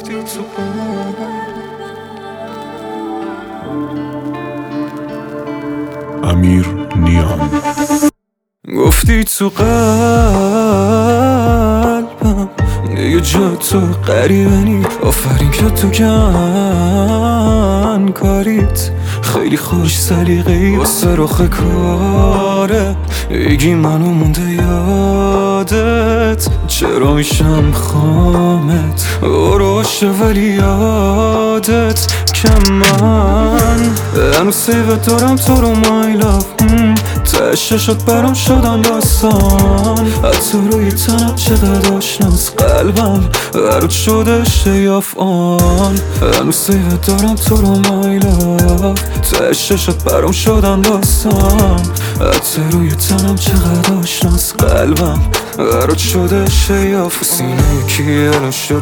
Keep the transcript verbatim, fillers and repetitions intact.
گفتی تو امیر نیام گفتی تو قلبم دیگه جا تو قریبه نی. آفرین که تو کن کاریت خیلی خوش سلیقه‌ای واسه رخ کاره. ایگی منو مونده یادت چرا میشم خامت روشه ولی یادت که من هنوز سیوت دارم تو رو my love. تشه شد برام شدن داستان حتی روی تنم چقدر آشناس. قلبم برات شده شیاف آن هنوز سیوت دارم تو رو my love. تشه شد برام شدن داستان حتی روی تنم چقدر آشناس. قلبم برات شده شیاف. سینه یکی الان شد